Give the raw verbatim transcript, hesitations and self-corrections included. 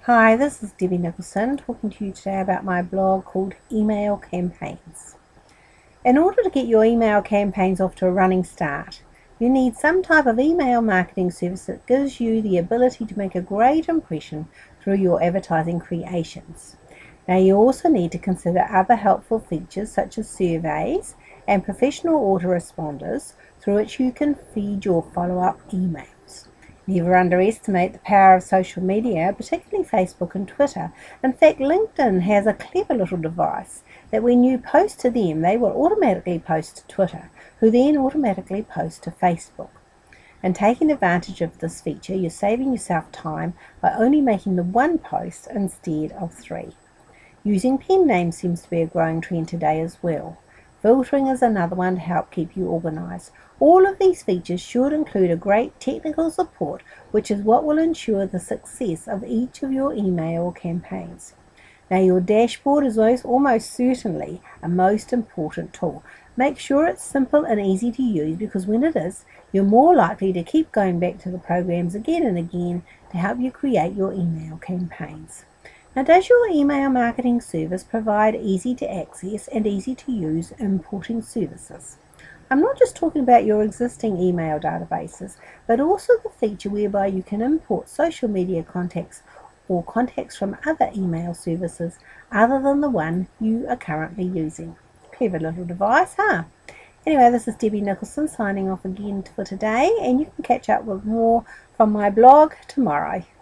Hi, this is Debbie Nicholson talking to you today about my blog called Email Campaigns. In order to get your email campaigns off to a running start, you need some type of email marketing service that gives you the ability to make a great impression through your advertising creations. Now, you also need to consider other helpful features such as surveys and professional autoresponders through which you can feed your follow-up emails. Never underestimate the power of social media, particularly Facebook and Twitter. In fact, LinkedIn has a clever little device that when you post to them, they will automatically post to Twitter, who then automatically post to Facebook. And taking advantage of this feature, you're saving yourself time by only making the one post instead of three. Using pen names seems to be a growing trend today as well. Filtering is another one to help keep you organized. All of these features should include a great technical support, which is what will ensure the success of each of your email campaigns. Now, your dashboard is almost certainly a most important tool. Make sure it's simple and easy to use, because when it is, you're more likely to keep going back to the programs again and again to help you create your email campaigns. Now, does your email marketing service provide easy to access and easy to use importing services? I'm not just talking about your existing email databases, but also the feature whereby you can import social media contacts or contacts from other email services other than the one you are currently using. Clever little device, huh? Anyway, this is Debbie Nicholson signing off again for today, and you can catch up with more from my blog tomorrow.